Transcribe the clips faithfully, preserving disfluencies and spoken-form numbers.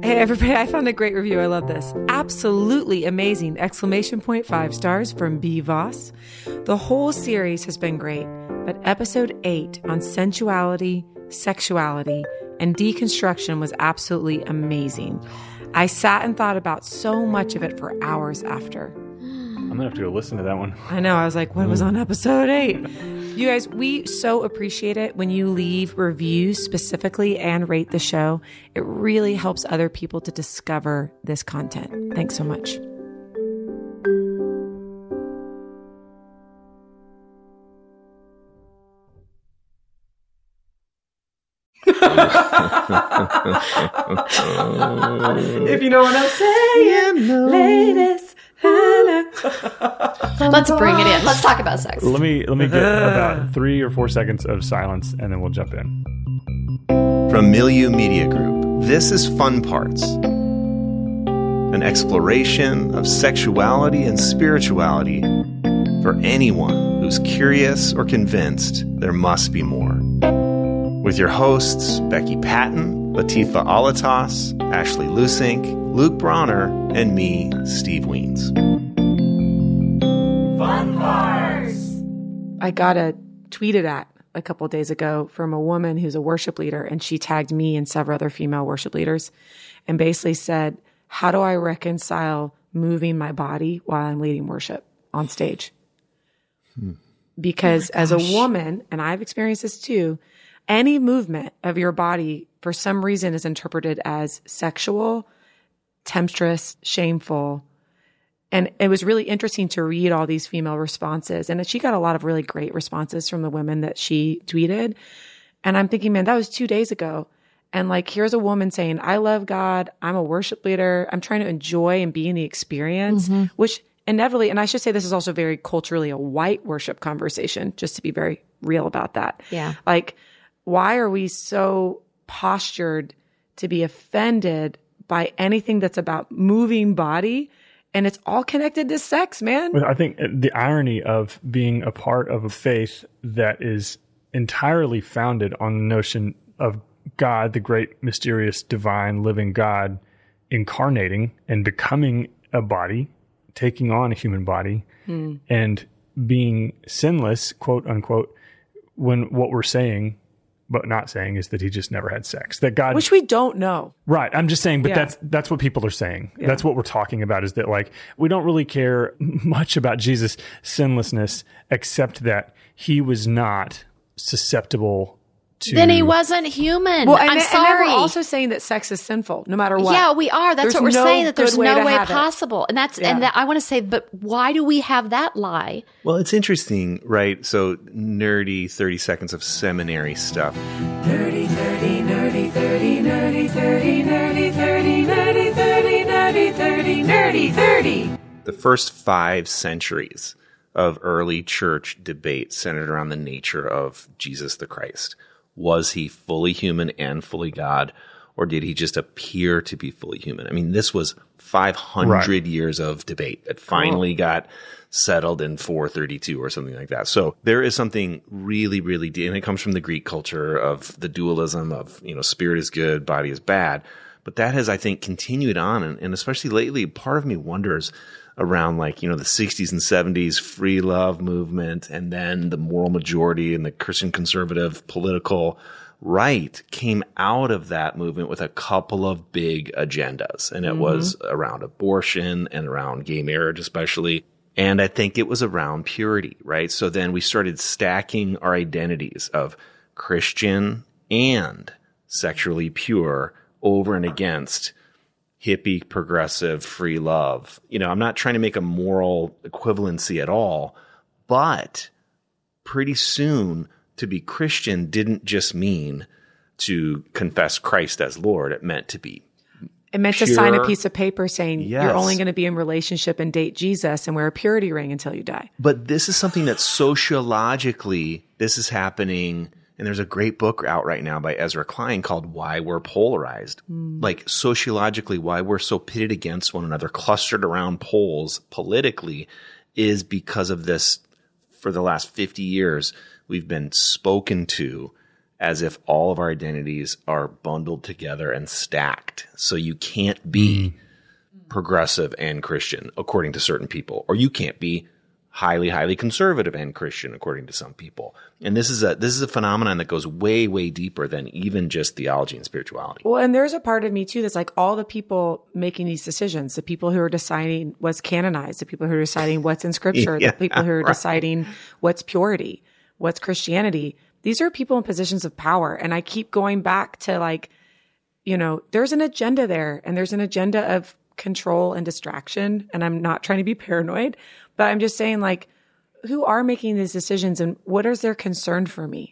Hey, everybody, I found a great review. I love this. Absolutely amazing! Exclamation point five stars from B. Voss. The whole series has been great, but episode eight on sensuality, sexuality, and deconstruction was absolutely amazing. I sat and thought about so much of it for hours after. I'm going to have to go listen to that one. I know. I was like, what was on episode eight? You guys, we so appreciate it when you leave reviews specifically and rate the show. It really helps other people to discover this content. Thanks so much. If you know what I'm saying, you know. Ladies. Let's bring it in. Let's talk about sex. Let me let me get about three or four seconds of silence, and then we'll jump in. From Milieu Media Group, this is Fun Parts, an exploration of sexuality and spirituality for anyone who's curious or convinced there must be more. With your hosts, Becky Patton, Latifa Alatas, Ashley Lusink, Luke Bronner, and me, Steve Weens. Fun Parts! I got a tweeted at a couple days ago from a woman who's a worship leader, and she tagged me and several other female worship leaders and basically said, how do I reconcile moving my body while I'm leading worship on stage? Hmm. Because oh as a woman, and I've experienced this too, any movement of your body for some reason is interpreted as sexual, temptress, shameful. And it was really interesting to read all these female responses. And she got a lot of really great responses from the women that she tweeted. And I'm thinking, man, that was two days ago. And like, here's a woman saying, I love God. I'm a worship leader. I'm trying to enjoy and be in the experience, mm-hmm. which inevitably, and I should say this is also very culturally a white worship conversation, just to be very real about that. Yeah. Like, why are we so postured to be offended by anything that's about moving body? And it's all connected to sex, man. I think the irony of being a part of a faith that is entirely founded on the notion of God, the great, mysterious, divine, living God, incarnating and becoming a body, taking on a human body, mm. and being sinless, quote unquote, when what we're saying but not saying is that he just never had sex. That God, which we don't know. Right. I'm just saying, but yeah. that's that's what people are saying. Yeah. That's what we're talking about, is that like we don't really care much about Jesus' sinlessness, except that he was not susceptible to... Then he wasn't human. Well, and, I'm and sorry. we're also saying that sex is sinful, no matter what. Yeah, we are. That's there's what we're no saying, that there's way no way have possible. It. And that's yeah. and that I want to say, but why do we have that lie? Well, it's interesting, right? So nerdy thirty seconds of seminary stuff. Nerdy, nerdy, nerdy, thirty, nerdy, thirty, nerdy, thirty, nerdy, thirty, nerdy, thirty, nerdy, thirty. The first five centuries of early church debate centered around the nature of Jesus the Christ. Was he fully human and fully God, or did he just appear to be fully human? I mean, this was five hundred right. years of debate that finally cool. got settled in four thirty-two or something like that. So there is something really, really deep, and it comes from the Greek culture of the dualism of, you know, spirit is good, body is bad. But that has, I think, continued on, and, and especially lately, part of me wonders around, like, you know, the sixties and seventies free love movement, and then the moral majority and the Christian conservative political right came out of that movement with a couple of big agendas. And it mm-hmm. was around abortion and around gay marriage especially. And I think it was around purity, right? So then we started stacking our identities of Christian and sexually pure over and against hippie, progressive, free love. You know, I'm not trying to make a moral equivalency at all, but pretty soon to be Christian didn't just mean to confess Christ as Lord. It meant to be It meant pure. to sign a piece of paper saying Yes. you're only going to be in relationship and date Jesus and wear a purity ring until you die. But this is something that sociologically, this is happening. And there's a great book out right now by Ezra Klein called Why We're Polarized. Mm. Like sociologically, why we're so pitted against one another, clustered around poles politically, is because of this. For the last fifty years, we've been spoken to as if all of our identities are bundled together and stacked. So you can't be mm. progressive and Christian according to certain people, or you can't be highly, highly conservative and Christian according to some people. And this is a this is a phenomenon that goes way, way deeper than even just theology and spirituality. Well, and there's a part of me too that's like all the people making these decisions, the people who are deciding what's canonized, the people who are deciding what's in scripture, yeah, the people who are right. deciding what's purity, what's Christianity. These are people in positions of power. And I keep going back to like, you know, there's an agenda there, and there's an agenda of control and distraction. And I'm not trying to be paranoid, but I'm just saying, like, who are making these decisions and what is their concern for me?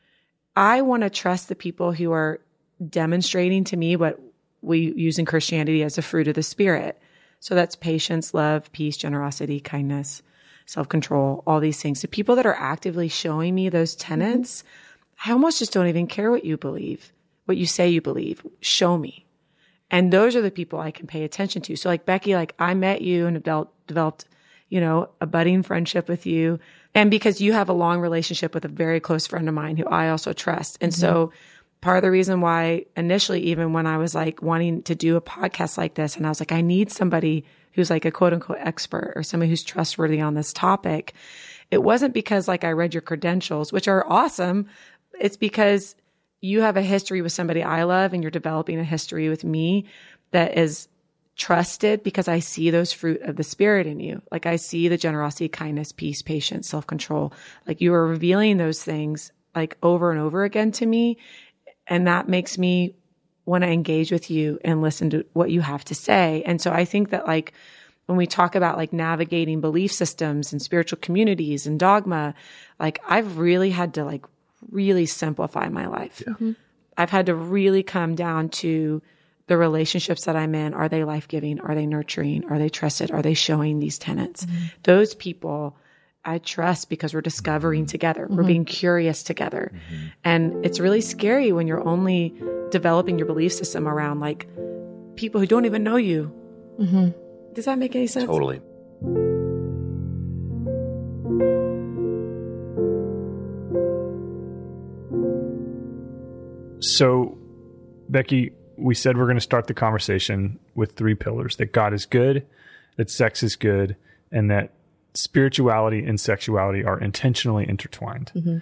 I want to trust the people who are demonstrating to me what we use in Christianity as a fruit of the Spirit. So that's patience, love, peace, generosity, kindness, self-control, all these things. The people that are actively showing me those tenets, I almost just don't even care what you believe, what you say you believe. Show me. And those are the people I can pay attention to. So like Becky, like I met you and developed, developed you know, a budding friendship with you. And because you have a long relationship with a very close friend of mine who I also trust. And mm-hmm. so part of the reason why initially, even when I was like wanting to do a podcast like this, and I was like, I need somebody who's like a quote unquote expert or somebody who's trustworthy on this topic. It wasn't because like I read your credentials, which are awesome. It's because you have a history with somebody I love, and you're developing a history with me that is trusted because I see those fruit of the Spirit in you. Like I see the generosity, kindness, peace, patience, self-control. Like you are revealing those things like over and over again to me. And that makes me want to engage with you and listen to what you have to say. And so I think that like when we talk about like navigating belief systems and spiritual communities and dogma, like I've really had to like really simplify my life. Yeah. Mm-hmm. I've had to really come down to the relationships that I'm in. Are they life-giving? Are they nurturing? Are they trusted? Are they showing these tenets? Mm-hmm. Those people I trust because we're discovering mm-hmm. together. Mm-hmm. We're being curious together. Mm-hmm. And it's really scary when you're only developing your belief system around like people who don't even know you. Mm-hmm. Does that make any sense? Totally. So, Becky, we said we're going to start the conversation with three pillars: that God is good, that sex is good, and that spirituality and sexuality are intentionally intertwined. Mm-hmm.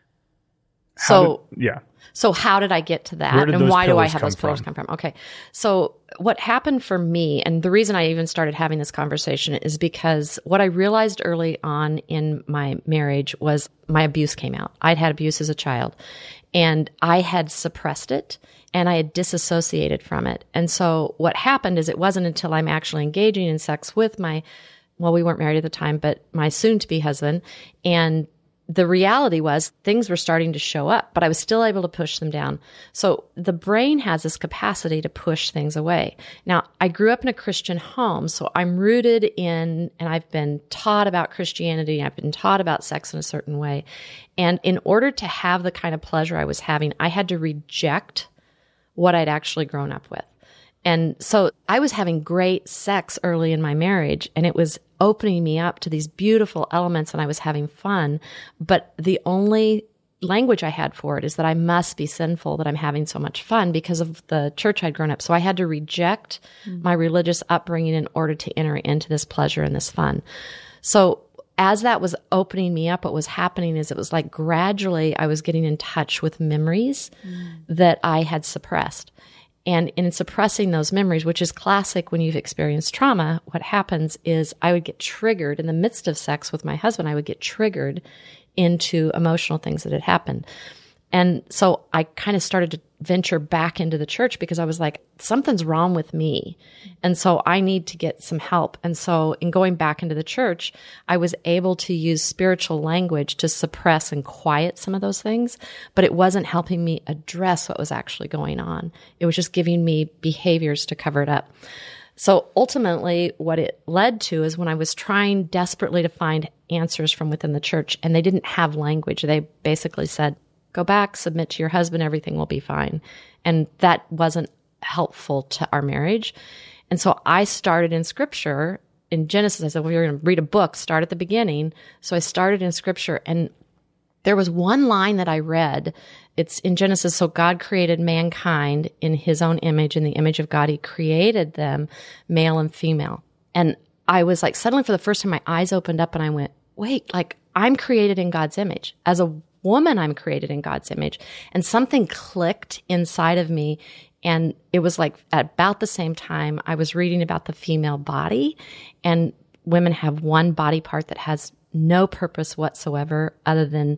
So, did, yeah. So how did I get to that? And why do I have those pillars come from? Okay. So what happened for me, and the reason I even started having this conversation is because what I realized early on in my marriage was my abuse came out. I'd had abuse as a child, and I had suppressed it, and I had disassociated from it. And so what happened is it wasn't until I'm actually engaging in sex with my, well, we weren't married at the time, but my soon-to-be husband, and the reality was things were starting to show up, but I was still able to push them down. So the brain has this capacity to push things away. Now, I grew up in a Christian home, so I'm rooted in, and I've been taught about Christianity. I've been taught about sex in a certain way. And in order to have the kind of pleasure I was having, I had to reject what I'd actually grown up with. And so I was having great sex early in my marriage, and it was opening me up to these beautiful elements, and I was having fun. But the only language I had for it is that I must be sinful, that I'm having so much fun because of the church I'd grown up. So I had to reject mm-hmm. my religious upbringing in order to enter into this pleasure and this fun. So as that was opening me up, what was happening is it was like gradually I was getting in touch with memories mm. that I had suppressed. And in suppressing those memories, which is classic when you've experienced trauma, what happens is I would get triggered in the midst of sex with my husband. I would get triggered into emotional things that had happened. And so I kind of started to venture back into the church because I was like, something's wrong with me. And so I need to get some help. And so in going back into the church, I was able to use spiritual language to suppress and quiet some of those things, but it wasn't helping me address what was actually going on. It was just giving me behaviors to cover it up. So ultimately, what it led to is when I was trying desperately to find answers from within the church, and they didn't have language. They basically said, go back, submit to your husband, everything will be fine. And that wasn't helpful to our marriage. And so I started in scripture. In Genesis, I said, well, you're going to read a book, start at the beginning. So I started in scripture, and there was one line that I read. it's in Genesis. So God created mankind in his own image, in the image of God. He created them, male and female. And I was like, suddenly for the first time, my eyes opened up and I went, wait, like I'm created in God's image. As a woman, I'm created in God's image. And something clicked inside of me. And it was like at about the same time I was reading about the female body, and women have one body part that has no purpose whatsoever other than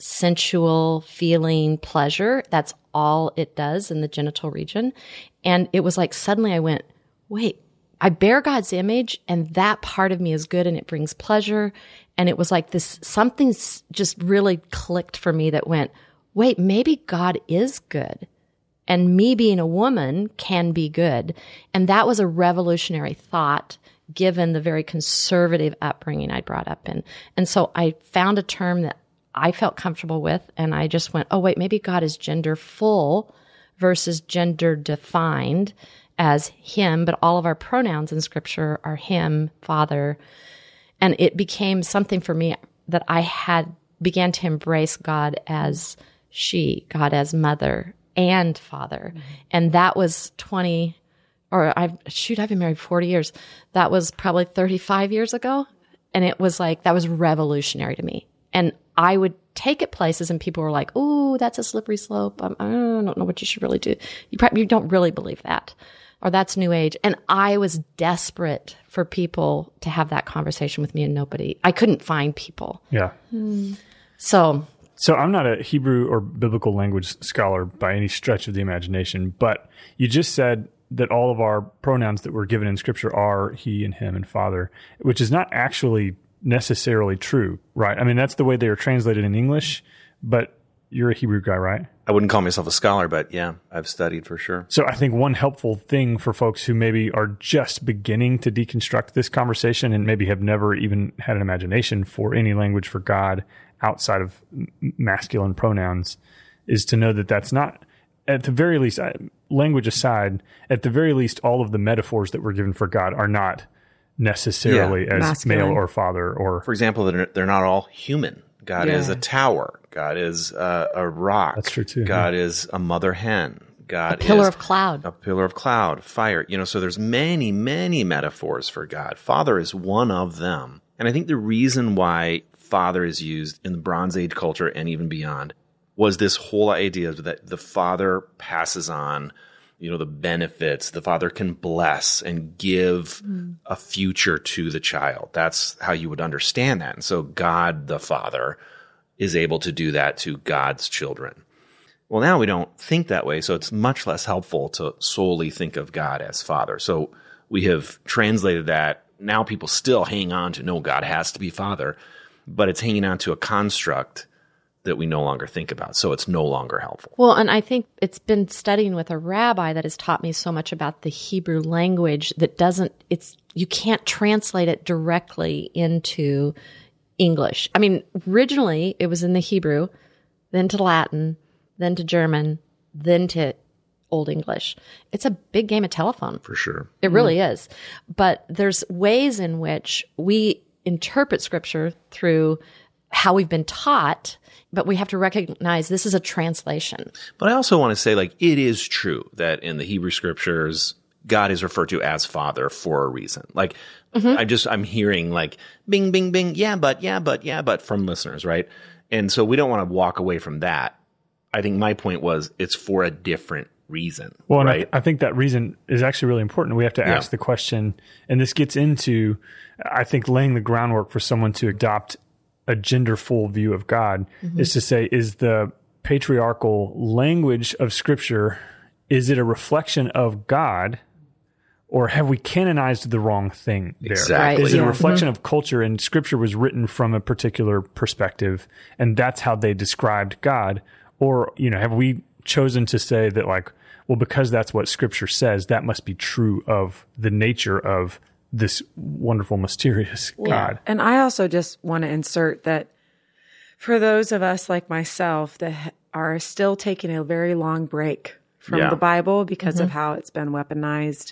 sensual feeling pleasure. That's all it does in the genital region. And it was like suddenly I went, wait, I bear God's image and that part of me is good and it brings pleasure. And it was like this, something just really clicked for me that went, wait, maybe God is good. And me being a woman can be good. And that was a revolutionary thought given the very conservative upbringing I brought up in. And so I found a term that I felt comfortable with, and I just went, oh, wait, maybe God is gender full versus gender defined as him, but all of our pronouns in Scripture are him, father. And it became something for me that I had began to embrace God as she, God as mother and father. Mm-hmm. And that was twenty, or I've, shoot, I've been married forty years. That was probably thirty-five years ago. And it was like, that was revolutionary to me. And I would take it places and people were like, oh, that's a slippery slope. Um, I don't know what you should really do. You probably, you don't really believe that. Or that's new age. And I was desperate for people to have that conversation with me, and nobody, I couldn't find people. Yeah. Hmm. So. So I'm not a Hebrew or biblical language scholar by any stretch of the imagination, but you just said that all of our pronouns that were given in Scripture are he and him and father, which is not actually necessarily true, right? I mean, that's the way they are translated in English, but you're a Hebrew guy, right? I wouldn't call myself a scholar, but yeah, I've studied for sure. So I think one helpful thing for folks who maybe are just beginning to deconstruct this conversation and maybe have never even had an imagination for any language for God outside of masculine pronouns is to know that that's not, at the very least, language aside, at the very least, all of the metaphors that were given for God are not necessarily yeah, as masculine. Male or father, or for example, they're, they're not all human. God yeah. is a tower. God is uh, a rock. That's true too. God yeah. is a mother hen. God a pillar is of cloud. A pillar of cloud, fire. You know, so there's many, many metaphors for God. Father is one of them. And I think the reason why father is used in the Bronze Age culture and even beyond was this whole idea that the father passes on, you know, the benefits. The father can bless and give mm. a future to the child. That's how you would understand that. And so God, the Father, is able to do that to God's children. Well, now we don't think that way, so it's much less helpful to solely think of God as Father. So we have translated that. Now people still hang on to, no, God has to be Father, but it's hanging on to a construct that we no longer think about. So it's no longer helpful. Well, and I think it's been studying with a rabbi that has taught me so much about the Hebrew language that doesn't, it's, you can't translate it directly into English. I mean, originally it was in the Hebrew, then to Latin, then to German, then to Old English. It's a big game of telephone. For sure. It really mm. is. But there's ways in which we interpret Scripture through how we've been taught, but we have to recognize this is a translation. But I also want to say, like, it is true that in the Hebrew Scriptures, God is referred to as Father for a reason. Like, mm-hmm. I just, I'm hearing like, bing, bing, bing, yeah, but, yeah, but, yeah, but from listeners, right? And so we don't want to walk away from that. I think my point was it's for a different reason. Well, right? and I, th- I think that reason is actually really important. We have to ask yeah. the question, and this gets into, I think, laying the groundwork for someone to adopt a genderful view of God, mm-hmm. is to say, is the patriarchal language of Scripture, is it a reflection of God, or have we canonized the wrong thing there? Exactly. Is it yeah. a reflection mm-hmm. of culture, and Scripture was written from a particular perspective, and that's how they described God? Or, you know, have we chosen to say that, like, well, because that's what Scripture says, that must be true of the nature of this wonderful, mysterious well, God. And I also just want to insert that for those of us like myself that are still taking a very long break from yeah. the Bible because mm-hmm. of how it's been weaponized,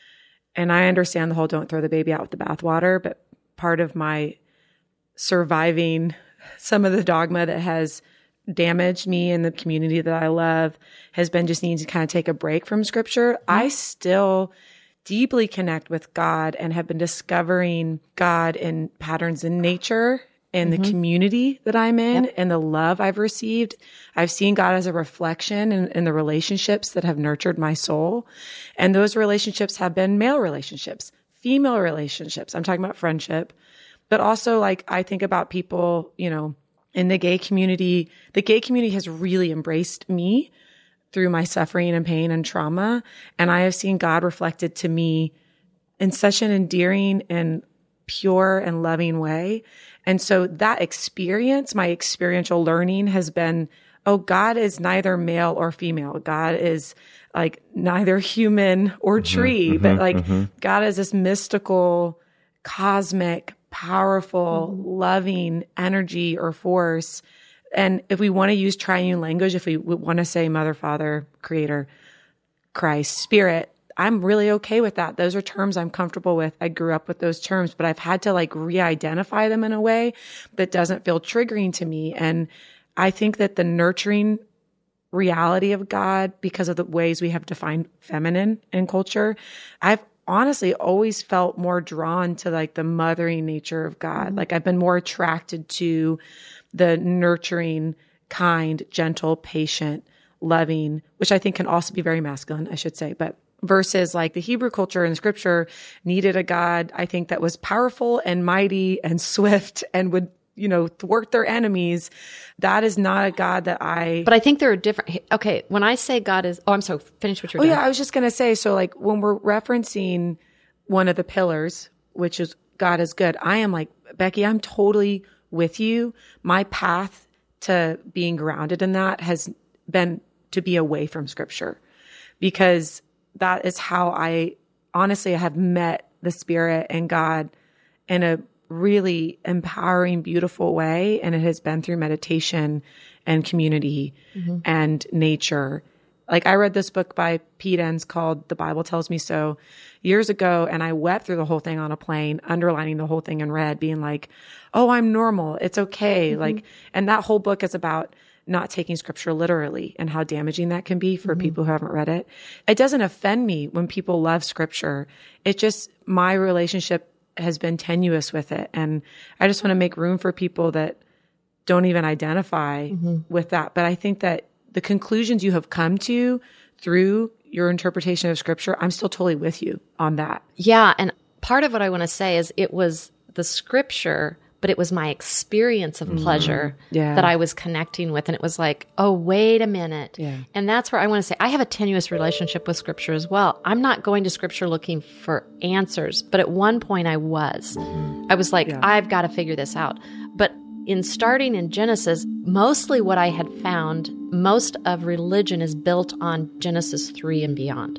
and I understand the whole don't throw the baby out with the bathwater, but part of my surviving some of the dogma that has damaged me and the community that I love has been just needing to kind of take a break from scripture. Mm-hmm. I still deeply connect with God and have been discovering God in patterns in nature, in mm-hmm. the community that I'm in, yep. and the love I've received. I've seen God as a reflection in, in the relationships that have nurtured my soul. And those relationships have been male relationships, female relationships. I'm talking about friendship, but also like I think about people, you know, in the gay community. The gay community has really embraced me through my suffering and pain and trauma. And I have seen God reflected to me in such an endearing and pure and loving way. And so that experience, my experiential learning has been, oh, God is neither male or female. God is like neither human or tree, mm-hmm, but like mm-hmm. God is this mystical, cosmic, powerful, mm-hmm. loving energy or force. And if we want to use triune language, if we want to say Mother, Father, Creator, Christ, Spirit, I'm really okay with that. Those are terms I'm comfortable with. I grew up with those terms, but I've had to like re-identify them in a way that doesn't feel triggering to me. And I think that the nurturing reality of God, because of the ways we have defined feminine in culture, I've honestly always felt more drawn to like the mothering nature of God. Mm-hmm. Like I've been more attracted to the nurturing, kind, gentle, patient, loving, which I think can also be very masculine, I should say, but versus like the Hebrew culture and scripture needed a God, I think, that was powerful and mighty and swift and would, you know, thwart their enemies. That is not a God that I... But I think there are different... Okay, when I say God is... Oh, I'm sorry, finish what you're oh, doing. Oh yeah, I was just going to say, so like when we're referencing one of the pillars, which is God is good, I am like, Becky, I'm totally with you. My path to being grounded in that has been to be away from scripture, because that is how I honestly have met the Spirit and God in a really empowering, beautiful way. And it has been through meditation and community mm-hmm. and nature. Like I read this book by Pete Enns called The Bible Tells Me So years ago, and I wept through the whole thing on a plane, underlining the whole thing in red, being like, oh, I'm normal. It's okay. Mm-hmm. Like, and that whole book is about not taking scripture literally and how damaging that can be for mm-hmm. people who haven't read it. It doesn't offend me when people love scripture. It just, my relationship has been tenuous with it. And I just want to make room for people that don't even identify mm-hmm. with that. But I think that the conclusions you have come to through your interpretation of scripture, I'm still totally with you on that. Yeah. And part of what I want to say is it was the scripture, but it was my experience of pleasure mm, yeah. that I was connecting with. And it was like, oh, wait a minute. Yeah. And that's where I want to say, I have a tenuous relationship with scripture as well. I'm not going to scripture looking for answers, but at one point I was. Mm-hmm. I was like, yeah. I've got to figure this out. But in starting in Genesis, mostly what I had found, most of religion is built on Genesis three and beyond,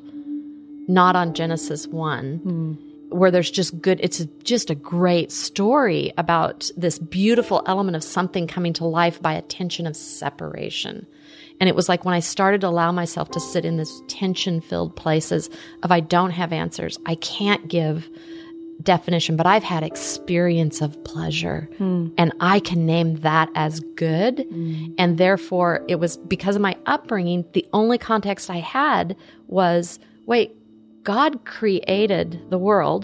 not on Genesis one. Mm. Where there's just good, it's just a great story about this beautiful element of something coming to life by a tension of separation. And it was like when I started to allow myself to sit in this tension-filled places of I don't have answers, I can't give definition, but I've had experience of pleasure mm. and I can name that as good. Mm. And therefore it was because of my upbringing, the only context I had was, wait, God created the world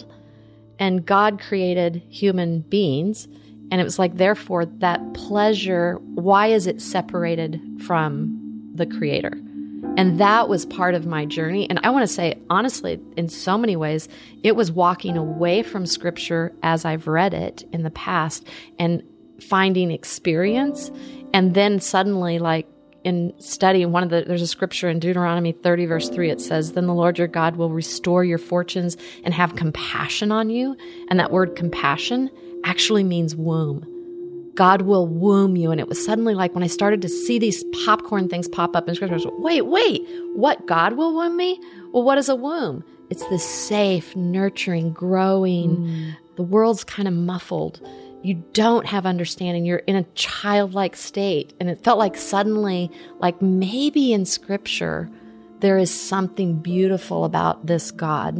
and God created human beings. And it was like, therefore, that pleasure, why is it separated from the creator? And that was part of my journey. And I want to say, honestly, in so many ways, it was walking away from scripture as I've read it in the past and finding experience. And then suddenly, like, in studying one of the, there's a scripture in Deuteronomy thirty, verse three, it says, then the Lord your God will restore your fortunes and have compassion on you. And that word compassion actually means womb. God will womb you. And it was suddenly like when I started to see these popcorn things pop up in scripture, I was like, wait, wait, what? God will womb me? Well, what is a womb? It's this safe, nurturing, growing. Mm. The world's kind of muffled. You don't have understanding. You're in a childlike state. And it felt like suddenly, like maybe in scripture, there is something beautiful about this God.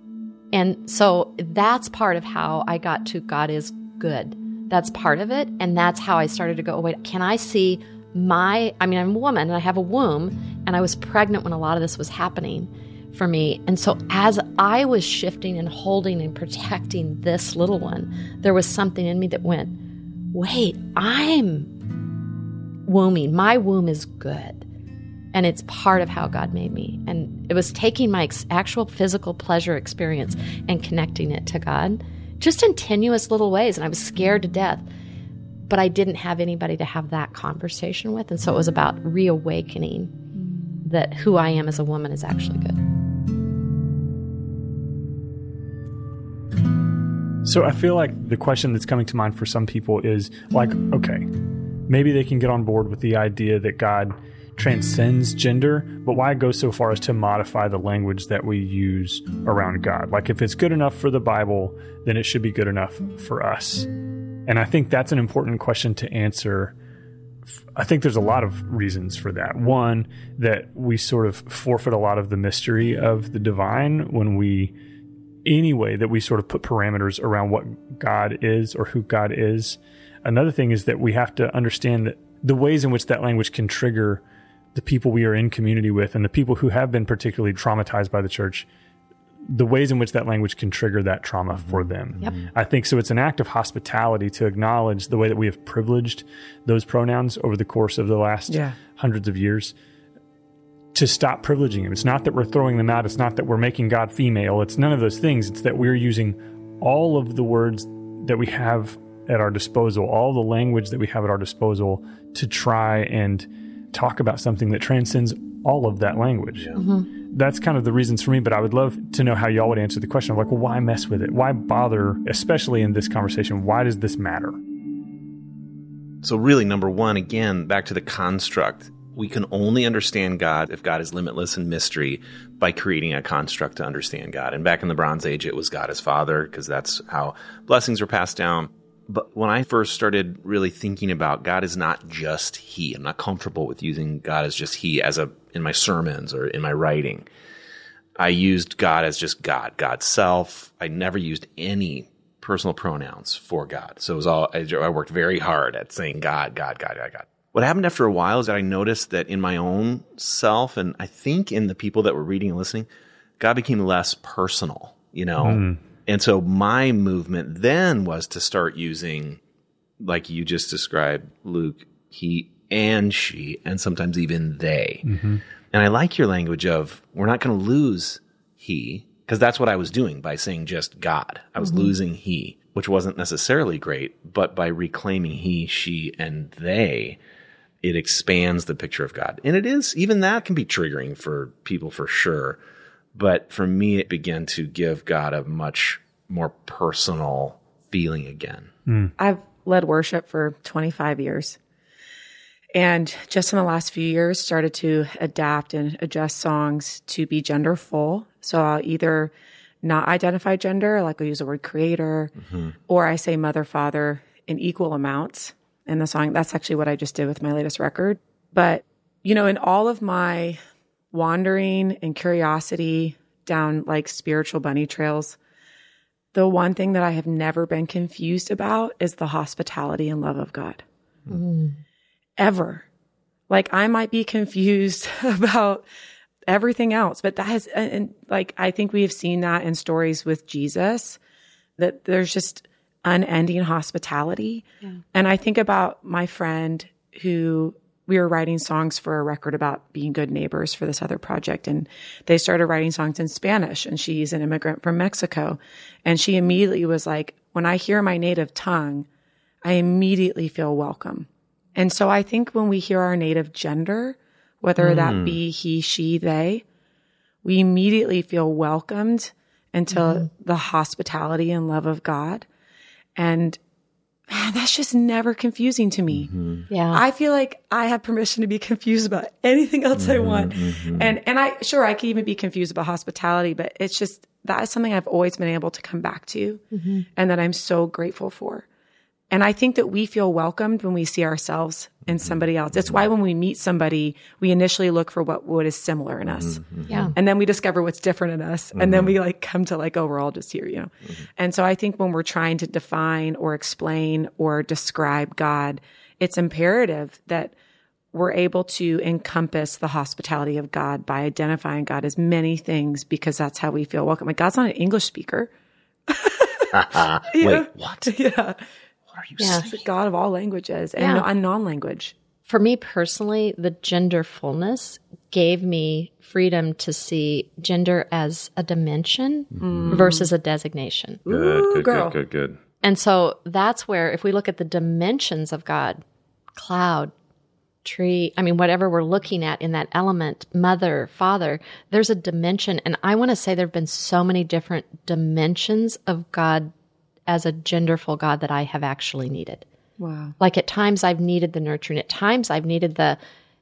And so that's part of how I got to God is good. That's part of it. And that's how I started to go, oh, wait, can I see my, I mean, I'm a woman and I have a womb, and I was pregnant when a lot of this was happening for me. And so as I was shifting and holding and protecting this little one, there was something in me that went, wait, I'm wombing. My womb is good. And it's part of how God made me. And it was taking my ex- actual physical pleasure experience and connecting it to God, just in tenuous little ways. And I was scared to death. But I didn't have anybody to have that conversation with. And so it was about reawakening that who I am as a woman is actually good. So I feel like the question that's coming to mind for some people is like, okay, maybe they can get on board with the idea that God transcends gender, but why go so far as to modify the language that we use around God? Like if it's good enough for the Bible, then it should be good enough for us. And I think that's an important question to answer. I think there's a lot of reasons for that. One, that we sort of forfeit a lot of the mystery of the divine when we, anyway, that we sort of put parameters around what God is or who God is. Another thing is that we have to understand that the ways in which that language can trigger the people we are in community with and the people who have been particularly traumatized by the church, the ways in which that language can trigger that trauma for them. Yep. I think so. It's an act of hospitality to acknowledge the way that we have privileged those pronouns over the course of the last yeah. hundreds of years, to stop privileging them. It's not that we're throwing them out. It's not that we're making God female. It's none of those things. It's that we're using all of the words that we have at our disposal, all the language that we have at our disposal to try and talk about something that transcends all of that language. Yeah. Mm-hmm. That's kind of the reasons for me, but I would love to know how y'all would answer the question of like, well, why mess with it? Why bother, especially in this conversation? Why does this matter? So really, number one, again, back to the construct. We can only understand God if God is limitless in mystery by creating a construct to understand God. And back in the Bronze Age, it was God as Father, because that's how blessings were passed down. But when I first started really thinking about God is not just He, I'm not comfortable with using God as just He as a in my sermons or in my writing. I used God as just God, God's self. I never used any personal pronouns for God. So it was all, I, I worked very hard at saying God, God, God, God, God. What happened after a while is that I noticed that in my own self, and I think in the people that were reading and listening, God became less personal, you know? Mm. And so my movement then was to start using, like you just described, Luke, he and she, and sometimes even they. Mm-hmm. And I like your language of, we're not going to lose he, because that's what I was doing by saying just God. I was mm-hmm. losing he, which wasn't necessarily great, but by reclaiming he, she, and they, it expands the picture of God. And it is, even that can be triggering for people for sure. But for me, it began to give God a much more personal feeling again. Mm. I've led worship for twenty-five years. And just in the last few years, started to adapt and adjust songs to be gender full. So I'll either not identify gender, like I'll use the word creator, mm-hmm. or I say mother, father in equal amounts in the song. That's actually what I just did with my latest record. But, you know, in all of my wandering and curiosity down like spiritual bunny trails, the one thing that I have never been confused about is the hospitality and love of God. Mm. Ever. Like I might be confused about everything else, but that has, and like, I think we have seen that in stories with Jesus, that there's just unending hospitality. Yeah. And I think about my friend who we were writing songs for a record about being good neighbors for this other project. And they started writing songs in Spanish, and she's an immigrant from Mexico. And she immediately was like, when I hear my native tongue, I immediately feel welcome. And so I think when we hear our native gender, whether mm. that be he, she, they, we immediately feel welcomed into mm. the hospitality and love of God. And man, that's just never confusing to me. Mm-hmm. Yeah. I feel like I have permission to be confused about anything else mm-hmm, I want. Mm-hmm. And, and I, sure, I can even be confused about hospitality, but it's just, that is something I've always been able to come back to mm-hmm. and that I'm so grateful for. And I think that we feel welcomed when we see ourselves in somebody else. It's why when we meet somebody, we initially look for what, what is similar in us. Mm-hmm. Yeah. And then we discover what's different in us. Mm-hmm. And then we like come to like, oh, we're all just here, you know? Mm-hmm. And so I think when we're trying to define or explain or describe God, it's imperative that we're able to encompass the hospitality of God by identifying God as many things because that's how we feel welcome. Like God's not an English speaker. uh, yeah. Wait, what? Yeah. What are you yeah. saying? He's the God of all languages and, Yeah. and non-language. For me personally, the gender fullness gave me freedom to see gender as a dimension mm. versus a designation. Good, Ooh, good, girl. good, good, good. And so that's where, if we look at the dimensions of God, cloud, tree, I mean, whatever we're looking at in that element, mother, father, there's a dimension. And I want to say there have been so many different dimensions of God as a genderful God that I have actually needed. Wow. Like at times I've needed the nurturing. At times I've needed the,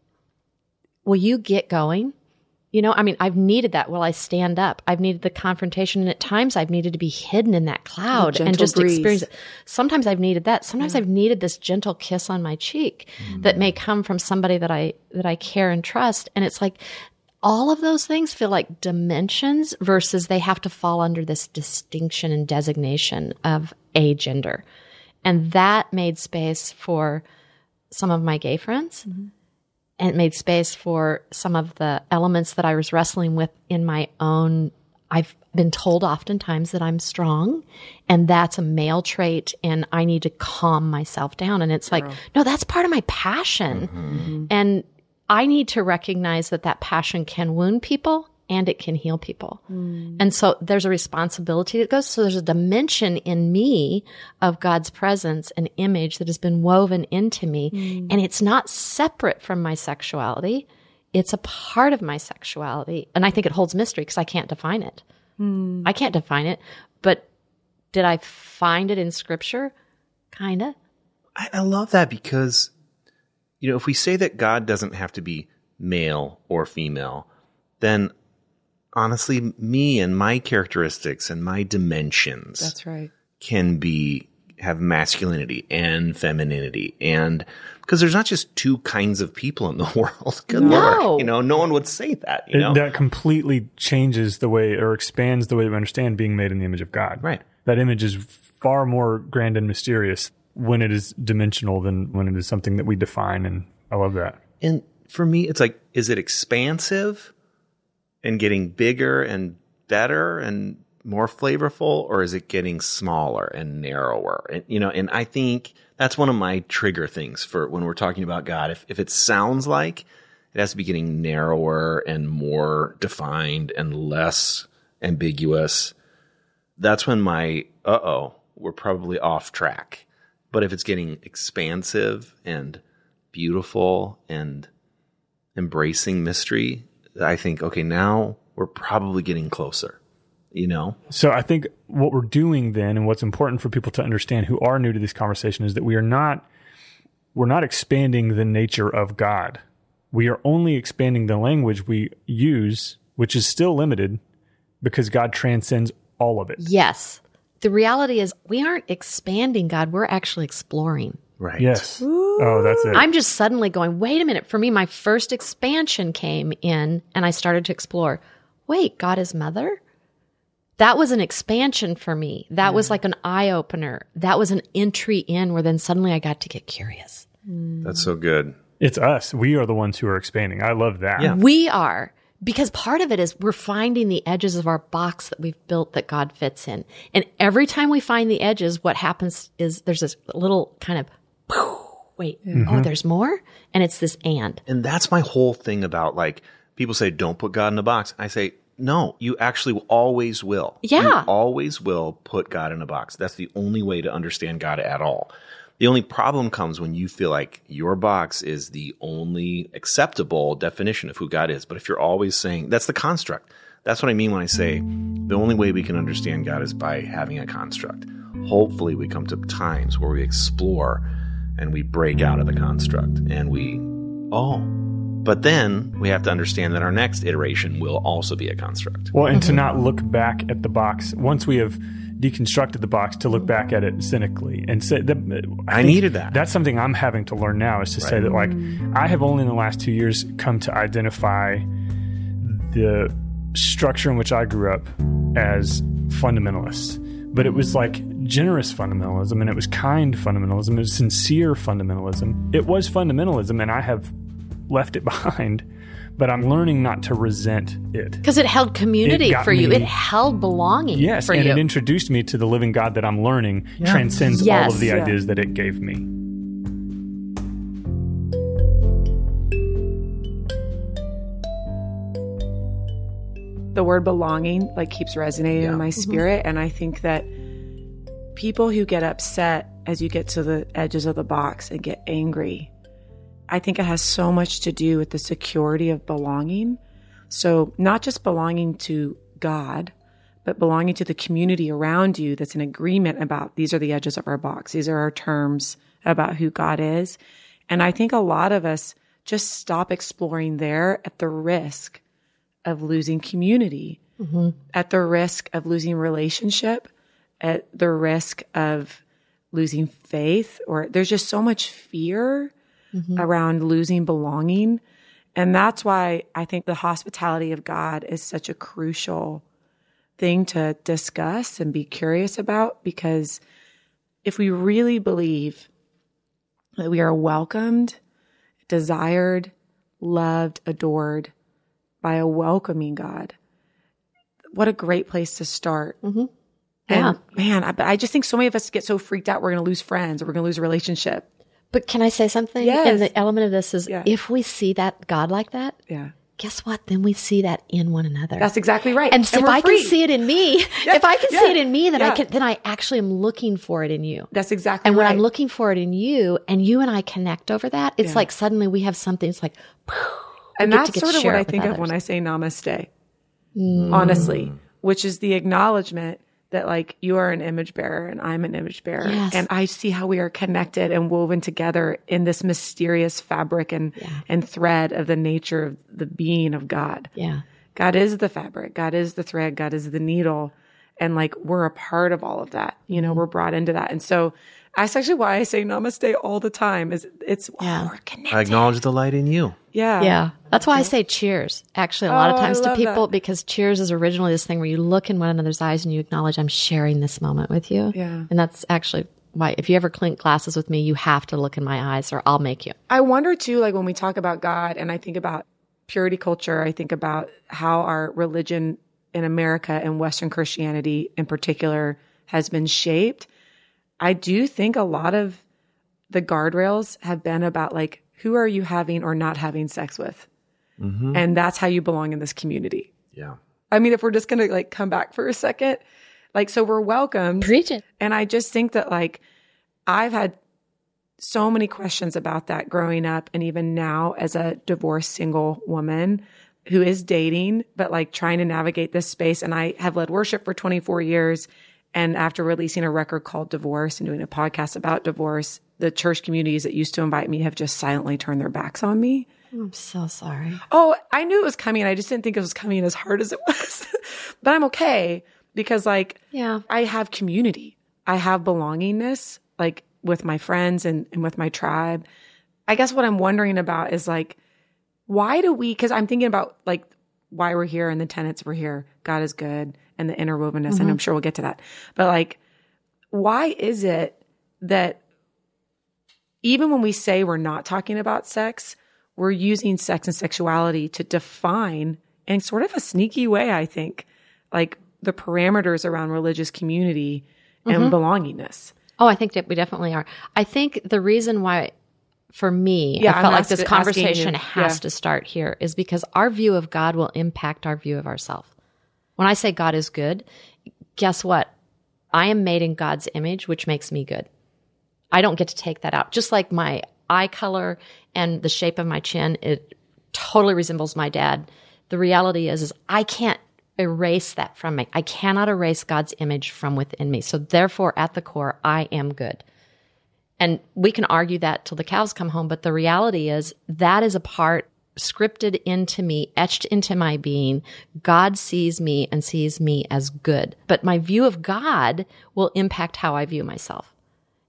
will you get going? You know, I mean, I've needed that. Will I stand up? I've needed the confrontation. And at times I've needed to be hidden in that cloud and just breeze. experience it. Sometimes I've needed that. Sometimes yeah. I've needed this gentle kiss on my cheek mm. that may come from somebody that I, that I care and trust. And it's like, all of those things feel like dimensions versus they have to fall under this distinction and designation of a gender. And that made space for some of my gay friends. Mm-hmm. And it made space for some of the elements that I was wrestling with in my own. I've been told oftentimes that I'm strong and that's a male trait and I need to calm myself down. And it's like, Girl. no, that's part of my passion. Mm-hmm. And I need to recognize that that passion can wound people and it can heal people. Mm. And so there's a responsibility that goes. So there's a dimension in me of God's presence and image that has been woven into me. Mm. And it's not separate from my sexuality. It's a part of my sexuality. And I think it holds mystery because I can't define it. Mm. I can't define it. But did I find it in Scripture? Kind of. I, I love that because, you know, if we say that God doesn't have to be male or female, then honestly, me and my characteristics and my dimensions That's right. can be have masculinity and femininity. And because there's not just two kinds of people in the world. Good no. Lord. You know, no one would say that. You it, know? That completely changes the way or expands the way we understand being made in the image of God. Right. That image is far more grand and mysterious when it is dimensional than when it is something that we define. And I love that. And for me, it's like, is it expansive and getting bigger and better and more flavorful, or is it getting smaller and narrower? And, you know, and I think that's one of my trigger things for when we're talking about God. If, if it sounds like it has to be getting narrower and more defined and less ambiguous, that's when my, uh-oh, we're probably off track. But if it's getting expansive and beautiful and embracing mystery, I think, okay, now we're probably getting closer, you know? So I think what we're doing then, and what's important for people to understand who are new to this conversation, is that we are not, we're not expanding the nature of God. We are only expanding the language we use, which is still limited because God transcends all of it. Yes. The reality is we aren't expanding God. We're actually exploring. Right. Yes. Ooh. Oh, that's it. I'm just suddenly going, wait a minute. For me, my first expansion came in and I started to explore, wait, God is mother? That was an expansion for me. That yeah. was like an eye opener. That was an entry in where then suddenly I got to get curious. That's so good. It's us. We are the ones who are expanding. I love that. Yeah. We are. Because part of it is we're finding the edges of our box that we've built that God fits in. And every time we find the edges, what happens is there's this little kind of, wait, mm-hmm. oh, there's more? And it's this and. And that's my whole thing about, like, people say, don't put God in a box. I say, no, you actually always will. Yeah. You always will put God in a box. That's the only way to understand God at all. The only problem comes when you feel like your box is the only acceptable definition of who God is. But if you're always saying, that's the construct. That's what I mean when I say the only way we can understand God is by having a construct. Hopefully we come to times where we explore and we break out of the construct and we, oh, but then we have to understand that our next iteration will also be a construct. Well, and mm-hmm. to not look back at the box once we have deconstructed the box, to look back at it cynically and say that I, I needed that. That's something I'm having to learn now, is to right. say that, like, I have only in the last two years come to identify the structure in which I grew up as fundamentalist. But it was like generous fundamentalism, and it was kind fundamentalism, it was sincere fundamentalism. It was fundamentalism, and I have left it behind, but I'm learning not to resent it. Because it held community it for you. Me, it held belonging yes, for you. Yes, and you. it introduced me to the living God that I'm learning yeah. transcends yes. all of the yeah. ideas that it gave me. The word belonging like keeps resonating yeah. in my spirit. Mm-hmm. And I think that people who get upset as you get to the edges of the box and get angry, I think it has so much to do with the security of belonging. So not just belonging to God, but belonging to the community around you that's in agreement about these are the edges of our box. These are our terms about who God is. And I think a lot of us just stop exploring there at the risk of losing community, mm-hmm. at the risk of losing relationship, at the risk of losing faith, or there's just so much fear mm-hmm. around losing belonging. And that's why I think the hospitality of God is such a crucial thing to discuss and be curious about, because if we really believe that we are welcomed, desired, loved, adored by a welcoming God, what a great place to start. Mm-hmm. Yeah. And man, I, I just think so many of us get so freaked out we're going to lose friends or we're going to lose a relationship. But can I say something? Yes. And the element of this is yeah. if we see that God like that, yeah. guess what? Then we see that in one another. That's exactly right. And, so and if I free. can see it in me, yeah. if I can yeah. see it in me, then yeah. I can, then I actually am looking for it in you. That's exactly and right. And when I'm looking for it in you and you and I connect over that, it's yeah. like suddenly we have something, it's like, and that's sort of what I think of when I say namaste, mm. honestly, which is the acknowledgement that like you are an image bearer and I'm an image bearer. Yes. And I see how we are connected and woven together in this mysterious fabric and, yeah. and thread of the nature of the being of God. Yeah. God is the fabric. God is the thread. God is the needle. And like, we're a part of all of that. You know, mm-hmm. we're brought into that. And so that's actually why I say namaste all the time is it's, yeah. oh, we're connected. I acknowledge the light in you. Yeah. Yeah. That's why I say cheers, actually, a lot oh, of times to people, that. because cheers is originally this thing where you look in one another's eyes and you acknowledge I'm sharing this moment with you. Yeah. And that's actually why, if you ever clink glasses with me, you have to look in my eyes or I'll make you. I wonder too, like when we talk about God and I think about purity culture, I think about how our religion in America and Western Christianity in particular has been shaped. I do think a lot of the guardrails have been about like, who are you having or not having sex with? Mm-hmm. And that's how you belong in this community. Yeah. I mean, if we're just going to like come back for a second, like, so we're welcomed. Preach it. And I just think that like, I've had so many questions about that growing up. And even now as a divorced single woman who is dating, but like trying to navigate this space. And I have led worship for twenty-four years. And after releasing a record called Divorce and doing a podcast about divorce, the church communities that used to invite me have just silently turned their backs on me. I'm so sorry. Oh, I knew it was coming. I just didn't think it was coming as hard as it was. But I'm okay because like, yeah, I have community. I have belongingness, like with my friends and, and with my tribe. I guess what I'm wondering about is like, why do we, because I'm thinking about like why we're here and the tenets we're here. God is good and the interwovenness. Mm-hmm. And I'm sure we'll get to that. But like, why is it that even when we say we're not talking about sex, we're using sex and sexuality to define in sort of a sneaky way, I think, like the parameters around religious community and mm-hmm. belongingness. Oh, I think that we definitely are. I think the reason why, for me, yeah, I felt I'm like this asking, conversation asking has yeah. to start here is because our view of God will impact our view of ourselves. When I say God is good, guess what? I am made in God's image, which makes me good. I don't get to take that out. Just like my eye color and the shape of my chin, it totally resembles my dad. The reality is, is I can't erase that from me. I cannot erase God's image from within me. So therefore, at the core, I am good. And we can argue that till the cows come home, but the reality is that is a part scripted into me, etched into my being. God sees me and sees me as good. But my view of God will impact how I view myself.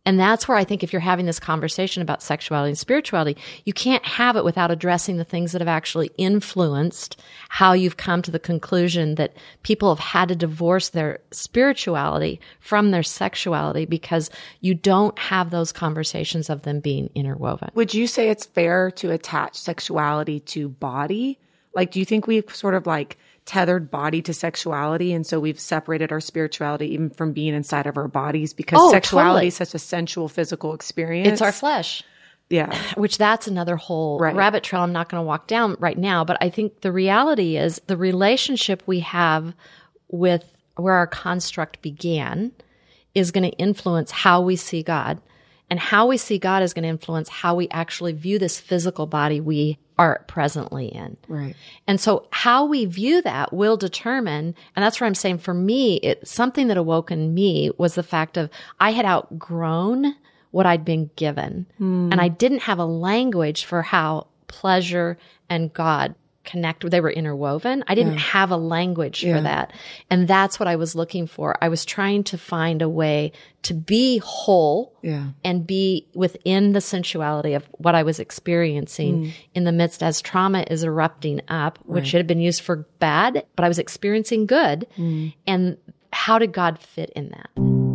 And that's where I think if you're having this conversation about sexuality and spirituality, you can't have it without addressing the things that have actually influenced how you've come to the conclusion that people have had to divorce their spirituality from their sexuality because you don't have those conversations of them being interwoven. Would you say it's fair to attach sexuality to body? Like, do you think we've sort of like tethered body to sexuality, and so we've separated our spirituality even from being inside of our bodies because oh, sexuality totally. is such a sensual physical experience? It's our flesh. Yeah. Which that's another whole right. rabbit trail I'm not going to walk down right now, but I think the reality is the relationship we have with where our construct began is going to influence how we see God, and how we see God is going to influence how we actually view this physical body we are presently in. Right. And so how we view that will determine, and that's where I'm saying for me, it, something that awoke in me was the fact of I had outgrown what I'd been given. Mm. And I didn't have a language for how pleasure and God connect. They were interwoven. I didn't yeah. have a language yeah. for that. And that's what I was looking for. I was trying to find a way to be whole yeah. and be within the sensuality of what I was experiencing mm. in the midst as trauma is erupting up, which right. had been used for bad, but I was experiencing good. Mm. And how did God fit in that?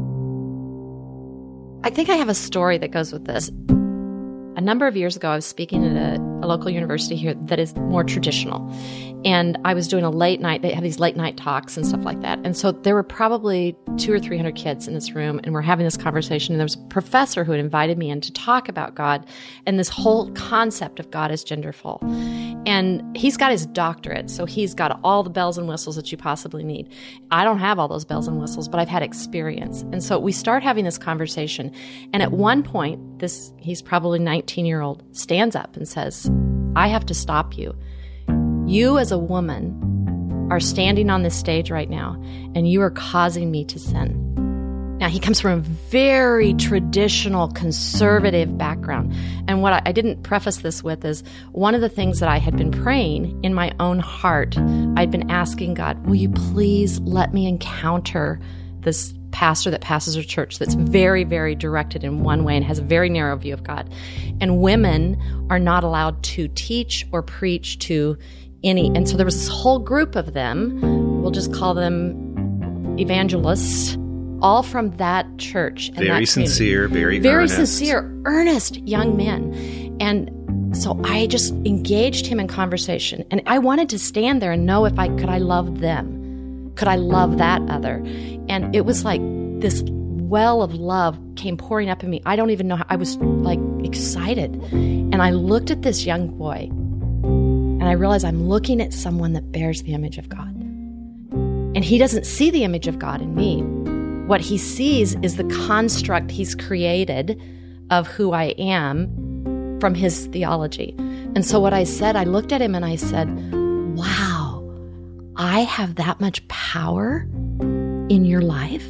I think I have a story that goes with this. A number of years ago, I was speaking at a, a local university here that is more traditional. And I was doing a late night, they have these late night talks and stuff like that. And so there were probably two or three hundred kids in this room, and we're having this conversation. And there was a professor who had invited me in to talk about God and this whole concept of God as genderful. And he's got his doctorate, so he's got all the bells and whistles that you possibly need. I don't have all those bells and whistles, but I've had experience. And so we start having this conversation. And at one point, this he's probably nineteen-year-old stands up and says, I have to stop you. You as a woman are standing on this stage right now, and you are causing me to sin. Now, he comes from a very traditional, conservative background. And what I, I didn't preface this with is one of the things that I had been praying in my own heart, I'd been asking God, will you please let me encounter this pastor that pastors a church that's very, very directed in one way and has a very narrow view of God. And women are not allowed to teach or preach to any. And so there was this whole group of them, we'll just call them evangelists, all from that church. And very that sincere, very Very earnest. sincere, earnest young men. And so I just engaged him in conversation. And I wanted to stand there and know if I could I love them. Could I love that other? And it was like this well of love came pouring up in me. I don't even know how. I was like excited. And I looked at this young boy and I realized I'm looking at someone that bears the image of God. And he doesn't see the image of God in me. What he sees is the construct he's created of who I am from his theology. And so what I said, I looked at him and I said, wow, I have that much power in your life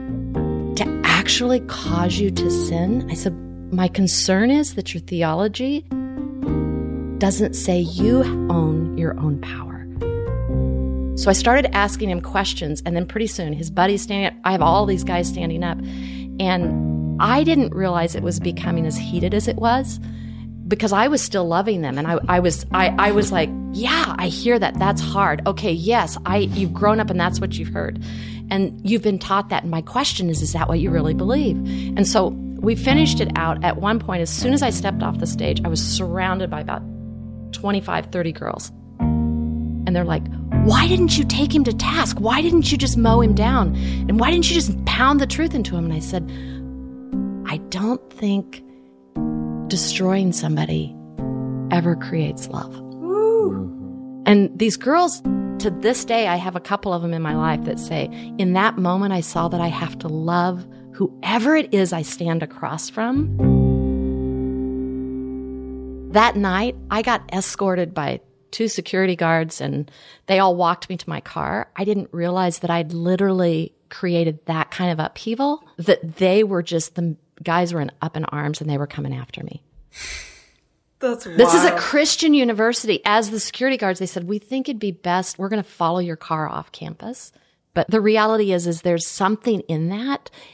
to actually cause you to sin? I said, my concern is that your theology doesn't say you own your own power. So I started asking him questions, and then pretty soon his buddy's standing up. I have all these guys standing up, and I didn't realize it was becoming as heated as it was because I was still loving them. And I, I was, I, I was like, yeah, I hear that. That's hard. Okay. Yes. I, you've grown up and that's what you've heard. And you've been taught that. And my question is, is that what you really believe? And so we finished it out. At one point, as soon as I stepped off the stage, I was surrounded by about twenty-five, thirty girls. And they're like, why didn't you take him to task? Why didn't you just mow him down? And why didn't you just pound the truth into him? And I said, I don't think destroying somebody ever creates love. Woo. And these girls, to this day, I have a couple of them in my life that say, in that moment, I saw that I have to love whoever it is I stand across from. That night, I got escorted by two security guards, and they all walked me to my car. I didn't realize that I'd literally created that kind of upheaval, that they were just, the guys were in, up in arms, and they were coming after me. That's wild. This is a Christian university. As the security guards, they said, we think it'd be best, we're going to follow your car off campus. But the reality is, is there's something in that.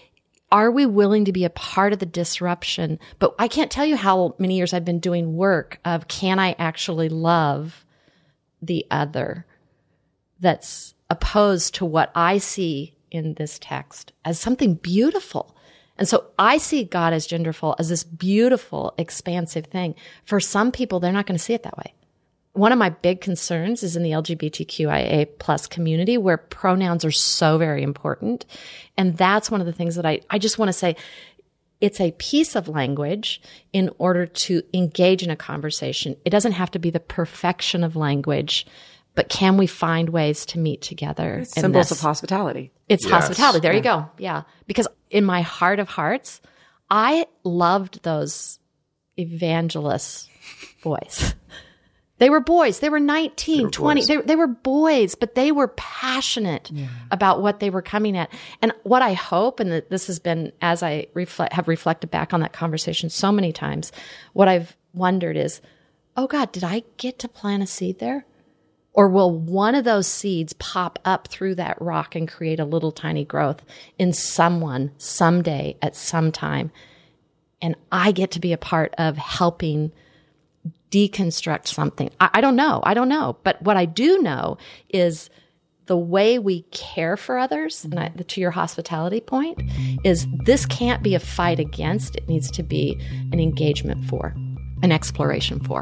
Are we willing to be a part of the disruption? But I can't tell you how many years I've been doing work of, can I actually love the other that's opposed to what I see in this text as something beautiful? And so I see God as genderful, as this beautiful, expansive thing. For some people, they're not going to see it that way. One of my big concerns is in the L G B T Q I A plus community, where pronouns are so very important. And that's one of the things that I, I just want to say, it's a piece of language in order to engage in a conversation. It doesn't have to be the perfection of language, but can we find ways to meet together? It's symbols of hospitality. It's yes. hospitality. There yeah. you go. Yeah. Because in my heart of hearts, I loved those evangelist boys. They were boys. They were nineteen, they were twenty. They, they were boys, but they were passionate yeah. about what they were coming at. And what I hope, and this has been, as I reflect, have reflected back on that conversation so many times, what I've wondered is, oh God, did I get to plant a seed there? Or will one of those seeds pop up through that rock and create a little tiny growth in someone someday at some time? And I get to be a part of helping deconstruct something. I, I don't know. I don't know. But what I do know is the way we care for others, and I, to your hospitality point, is this can't be a fight against. It needs to be an engagement for, an exploration for.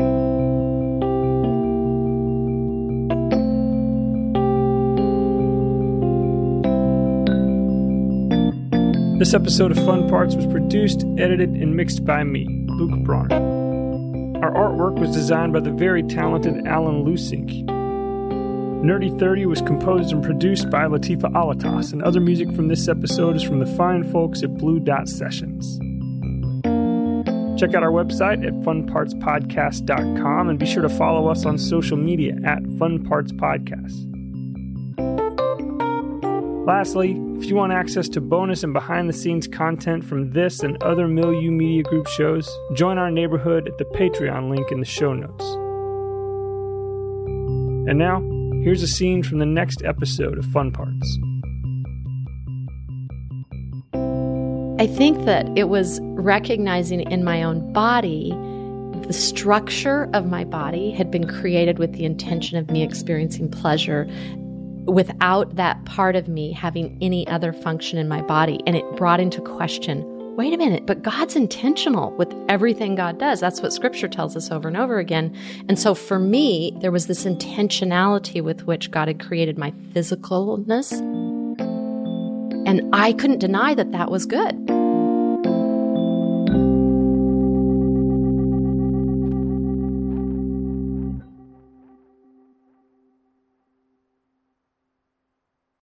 This episode of Fun Parts was produced, edited, and mixed by me, Luke Bronner. Our artwork was designed by the very talented Alan Lusink. Nerdy thirty was composed and produced by Latifa Alatas, and other music from this episode is from the fine folks at Blue Dot Sessions. Check out our website at fun parts podcast dot com and be sure to follow us on social media at Fun Parts Podcast. Lastly, if you want access to bonus and behind-the-scenes content from this and other Milieu Media Group shows, join our neighborhood at the Patreon link in the show notes. And now, here's a scene from the next episode of Fun Parts. I think that it was recognizing in my own body, the structure of my body had been created with the intention of me experiencing pleasure without that part of me having any other function in my body. And it brought into question, wait a minute, but God's intentional with everything God does. That's what Scripture tells us over and over again. And so for me, there was this intentionality with which God had created my physicalness. And I couldn't deny that that was good.